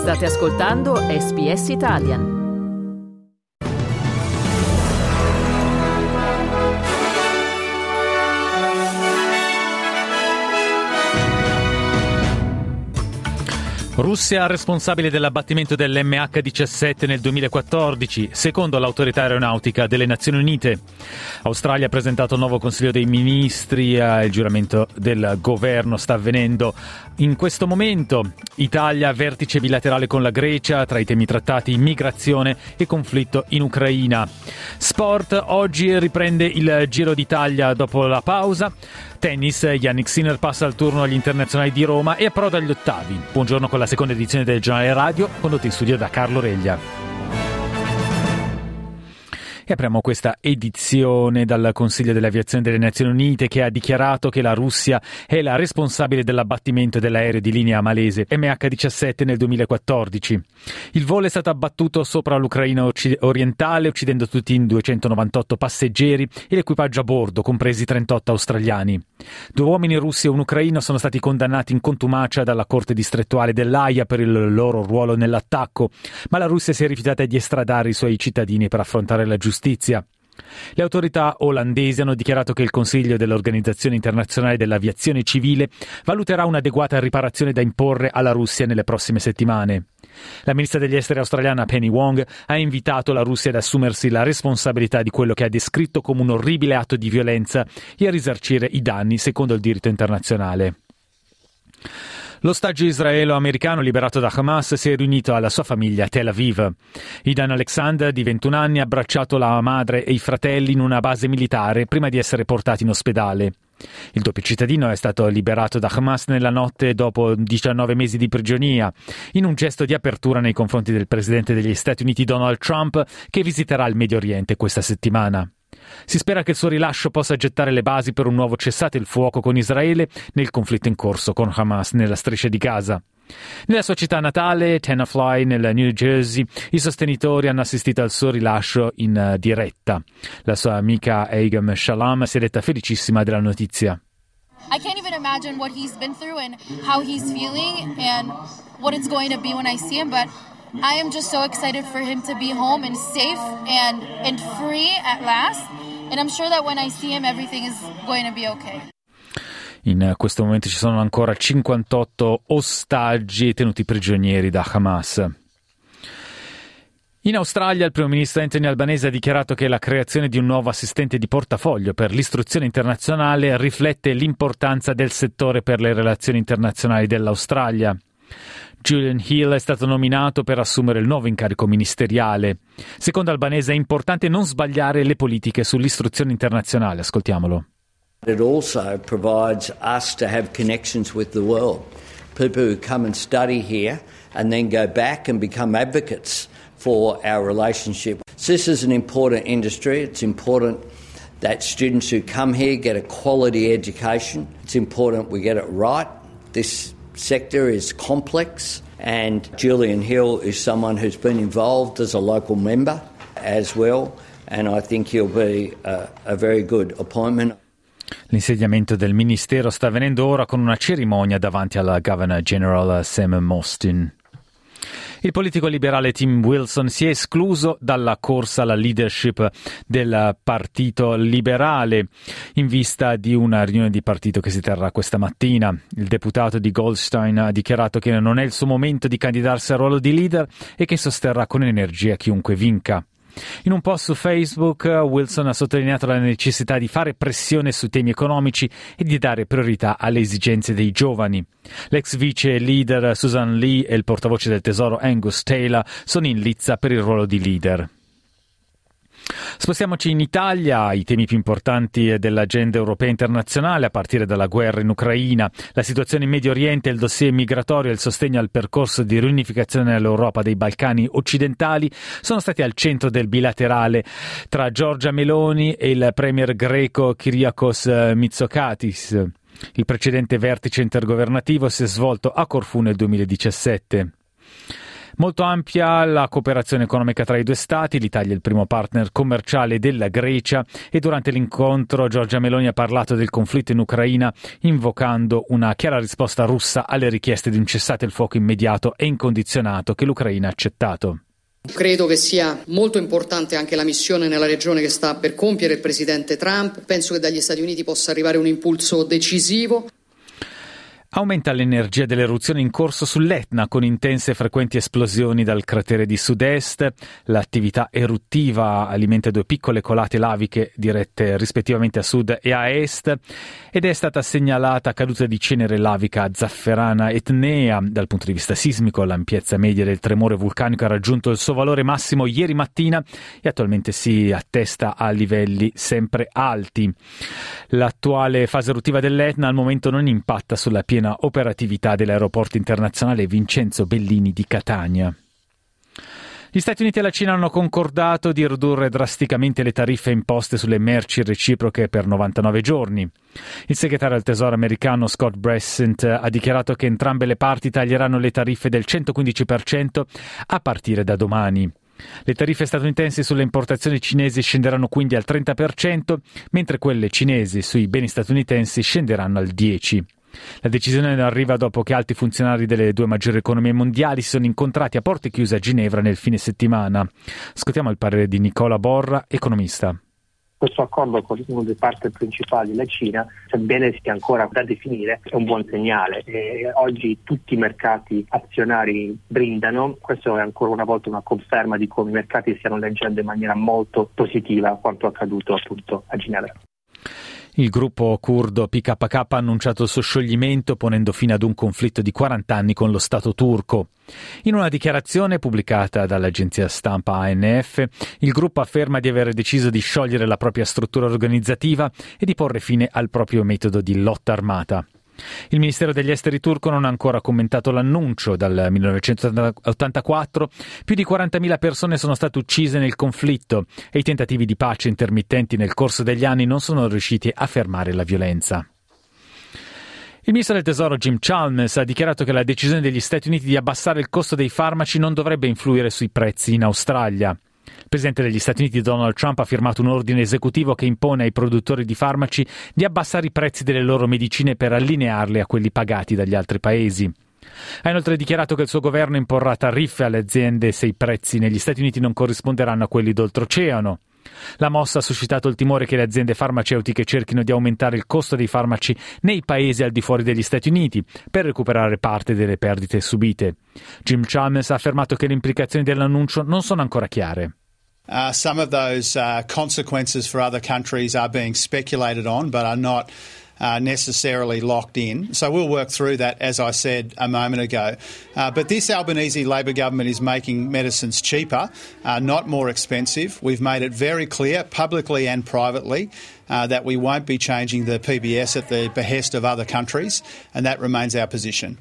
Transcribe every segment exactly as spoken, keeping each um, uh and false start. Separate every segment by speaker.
Speaker 1: State ascoltando S B S Italian.
Speaker 2: Russia responsabile dell'abbattimento dell'emme acca diciassette nel duemilaquattordici, secondo l'autorità aeronautica delle Nazioni Unite. Australia ha presentato un nuovo Consiglio dei Ministri, il giuramento del governo sta avvenendo in questo momento. Italia, vertice bilaterale con la Grecia, tra i temi trattati immigrazione e conflitto in Ucraina. Sport, oggi riprende il Giro d'Italia dopo la pausa. Tennis, Jannik Sinner passa il turno agli internazionali di Roma e approda agli ottavi. Buongiorno con la seconda edizione del Giornale Radio, condotto in studio da Carlo Reglia. E apriamo questa edizione dal Consiglio dell'Aviazione delle Nazioni Unite, che ha dichiarato che la Russia è la responsabile dell'abbattimento dell'aereo di linea malese emme acca diciassette nel duemilaquattordici. Il volo è stato abbattuto sopra l'Ucraina occ- orientale, uccidendo tutti in duecentonovantotto passeggeri e l'equipaggio a bordo, compresi trentotto australiani. Due uomini russi e un ucraino sono stati condannati in contumacia dalla Corte distrettuale dell'Aia per il loro ruolo nell'attacco, ma la Russia si è rifiutata di estradare i suoi cittadini per affrontare la giustizia. Giustizia. Le autorità olandesi hanno dichiarato che il Consiglio dell'Organizzazione Internazionale dell'Aviazione Civile valuterà un'adeguata riparazione da imporre alla Russia nelle prossime settimane. La ministra degli esteri australiana Penny Wong ha invitato la Russia ad assumersi la responsabilità di quello che ha descritto come un orribile atto di violenza e a risarcire i danni secondo il diritto internazionale. L'ostaggio israelo-americano liberato da Hamas si è riunito alla sua famiglia a Tel Aviv. Idan Alexander, di ventuno anni, ha abbracciato la madre e i fratelli in una base militare prima di essere portati in ospedale. Il doppio cittadino è stato liberato da Hamas nella notte dopo diciannove mesi di prigionia, in un gesto di apertura nei confronti del presidente degli Stati Uniti Donald Trump, che visiterà il Medio Oriente questa settimana. Si spera che il suo rilascio possa gettare le basi per un nuovo cessate il fuoco con Israele nel conflitto in corso con Hamas nella striscia di Gaza. Nella sua città natale, Tenafly, nel New Jersey, i sostenitori hanno assistito al suo rilascio in uh, diretta. La sua amica Eigam Shalom si è detta felicissima della notizia.
Speaker 3: I can't even imagine what he's been through and how he's feeling and what it's going to be when I see him, but I am just so excited for him to be home and safe and, and free at last. And I'm sure that when I see him, everything is going to be okay.
Speaker 2: In questo momento ci sono ancora cinquantotto ostaggi tenuti prigionieri da Hamas. In Australia il primo ministro Anthony Albanese ha dichiarato che la creazione di un nuovo assistente di portafoglio per l'istruzione internazionale riflette l'importanza del settore per le relazioni internazionali dell'Australia. Julian Hill è stato nominato per assumere il nuovo incarico ministeriale. Secondo Albanese è importante non sbagliare le politiche sull'istruzione internazionale. Ascoltiamolo.
Speaker 4: It also provides us to have connections with the world. People who come and study here and then go back and become advocates for our relationship. So this is an important industry. It's important that students who come here get a quality education. It's important we get it right. This sector is complex, and Julian Hill is someone who's been involved as a local member as well, and I think he'll be a, a very good appointment.
Speaker 2: L'insediamento del ministero sta avvenendo ora con una cerimonia davanti alla Governor General Sam Mostyn. Il politico liberale Tim Wilson si è escluso dalla corsa alla leadership del Partito Liberale in vista di una riunione di partito che si terrà questa mattina. Il deputato di Goldstein ha dichiarato che non è il suo momento di candidarsi al ruolo di leader e che sosterrà con energia chiunque vinca. In un post su Facebook, Wilson ha sottolineato la necessità di fare pressione su temi economici e di dare priorità alle esigenze dei giovani. L'ex vice leader Susan Lee e il portavoce del Tesoro Angus Taylor sono in lizza per il ruolo di leader. Spostiamoci in Italia, i temi più importanti dell'agenda europea internazionale, a partire dalla guerra in Ucraina, la situazione in Medio Oriente, il dossier migratorio e il sostegno al percorso di riunificazione dell'Europa dei Balcani occidentali sono stati al centro del bilaterale tra Giorgia Meloni e il premier greco Kyriakos Mitsotakis. Il precedente vertice intergovernativo si è svolto a Corfù nel duemiladiciassette. Molto ampia la cooperazione economica tra i due stati, l'Italia è il primo partner commerciale della Grecia e durante l'incontro Giorgia Meloni ha parlato del conflitto in Ucraina invocando una chiara risposta russa alle richieste di un cessate il fuoco immediato e incondizionato che l'Ucraina ha accettato.
Speaker 5: Credo che sia molto importante anche la missione nella regione che sta per compiere il presidente Trump. Penso che dagli Stati Uniti possa arrivare un impulso decisivo.
Speaker 2: Aumenta l'energia dell'eruzione in corso sull'Etna con intense e frequenti esplosioni dal cratere di sud-est. L'attività eruttiva alimenta due piccole colate laviche dirette rispettivamente a sud e a est ed è stata segnalata caduta di cenere lavica zafferana etnea. Dal punto di vista sismico, l'ampiezza media del tremore vulcanico ha raggiunto il suo valore massimo ieri mattina e attualmente si attesta a livelli sempre alti. L'attuale fase eruttiva dell'Etna al momento non impatta sulla piena operatività dell'aeroporto internazionale Vincenzo Bellini di Catania. Gli Stati Uniti e la Cina hanno concordato di ridurre drasticamente le tariffe imposte sulle merci reciproche per novantanove giorni. Il segretario al Tesoro americano Scott Bessent ha dichiarato che entrambe le parti taglieranno le tariffe del centoquindici per cento a partire da domani. Le tariffe statunitensi sulle importazioni cinesi scenderanno quindi al trenta per cento, mentre quelle cinesi sui beni statunitensi scenderanno al dieci per cento. La decisione arriva dopo che alti funzionari delle due maggiori economie mondiali si sono incontrati a porte chiuse a Ginevra nel fine settimana. Ascoltiamo il parere di Nicola Borra, economista.
Speaker 6: Questo accordo con uno dei partner principali, la Cina, sebbene sia ancora da definire, è un buon segnale. E oggi tutti i mercati azionari brindano, questo è ancora una volta una conferma di come i mercati stiano leggendo in maniera molto positiva quanto accaduto appunto a Ginevra.
Speaker 2: Il gruppo curdo P K K ha annunciato il suo scioglimento ponendo fine ad un conflitto di quaranta anni con lo Stato turco. In una dichiarazione pubblicata dall'agenzia stampa A N F, il gruppo afferma di aver deciso di sciogliere la propria struttura organizzativa e di porre fine al proprio metodo di lotta armata. Il Ministero degli Esteri turco non ha ancora commentato l'annuncio. Dal millenovecentottantaquattro più di quarantamila persone sono state uccise nel conflitto e i tentativi di pace intermittenti nel corso degli anni non sono riusciti a fermare la violenza. Il ministro del Tesoro Jim Chalmers ha dichiarato che la decisione degli Stati Uniti di abbassare il costo dei farmaci non dovrebbe influire sui prezzi in Australia. Il presidente degli Stati Uniti Donald Trump ha firmato un ordine esecutivo che impone ai produttori di farmaci di abbassare i prezzi delle loro medicine per allinearli a quelli pagati dagli altri paesi. Ha inoltre dichiarato che il suo governo imporrà tariffe alle aziende se i prezzi negli Stati Uniti non corrisponderanno a quelli d'oltreoceano. La mossa ha suscitato il timore che le aziende farmaceutiche cerchino di aumentare il costo dei farmaci nei paesi al di fuori degli Stati Uniti per recuperare parte delle perdite subite. Jim Chalmers ha affermato che le implicazioni dell'annuncio non sono ancora chiare.
Speaker 7: Uh, some of those uh, consequences for other countries are being speculated on but are not uh, necessarily locked in. So we'll work through that, as I said a moment ago. Uh, but this Albanese Labor government is making medicines cheaper, uh, not more expensive. We've made it very clear, publicly and privately, uh, that we won't be changing the P B S at the behest of other countries, and that remains our position.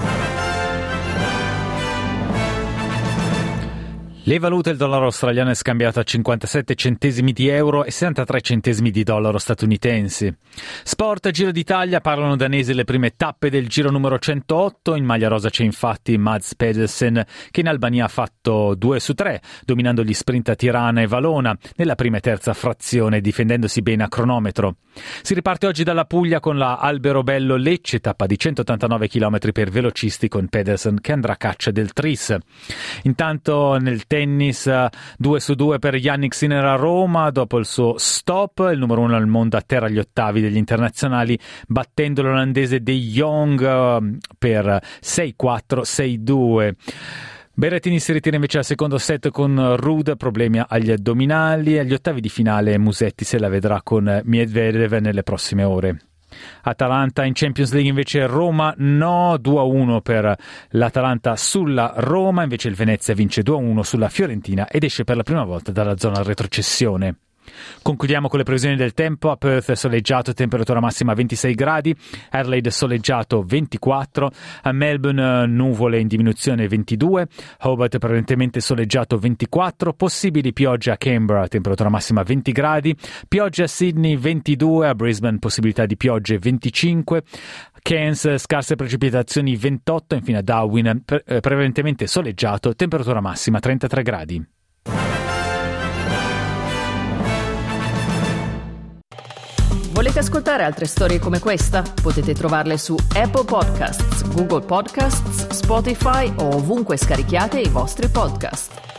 Speaker 2: Le valute, il dollaro australiano è scambiato a cinquantasette centesimi di euro e sessantatré centesimi di dollaro statunitensi. Sport, Giro d'Italia, parlano danesi le prime tappe del giro numero centootto. In maglia rosa c'è infatti Mads Pedersen che in Albania ha fatto due su tre, dominando gli sprint a Tirana e Valona nella prima e terza frazione, difendendosi bene a cronometro. Si riparte oggi dalla Puglia con la Alberobello Lecce, tappa di centottantanove chilometri per velocisti con Pedersen che andrà a caccia del Tris. Intanto nel tennis due su due per Jannik Sinner a Roma dopo il suo stop, il numero uno al mondo atterra agli ottavi degli internazionali battendo l'olandese De Jong per sei quattro sei due. Berrettini si ritira invece al secondo set con Ruud, problemi agli addominali. Agli ottavi di finale Musetti se la vedrà con Medvedev nelle prossime ore. Atalanta in Champions League invece Roma no, due a uno per l'Atalanta sulla Roma, invece il Venezia vince due a uno sulla Fiorentina ed esce per la prima volta dalla zona retrocessione. Concludiamo con le previsioni del tempo. A Perth soleggiato, temperatura massima ventisei gradi, Adelaide soleggiato ventiquattro, a Melbourne nuvole in diminuzione ventidue, Hobart prevalentemente soleggiato ventiquattro, possibili piogge a Canberra, temperatura massima venti gradi, piogge a Sydney ventidue, a Brisbane possibilità di piogge venticinque, Cairns scarse precipitazioni ventotto, infine a Darwin pre- prevalentemente soleggiato, temperatura massima trentatré gradi.
Speaker 1: Volete ascoltare altre storie come questa? Potete trovarle su Apple Podcasts, Google Podcasts, Spotify o ovunque scarichiate i vostri podcast.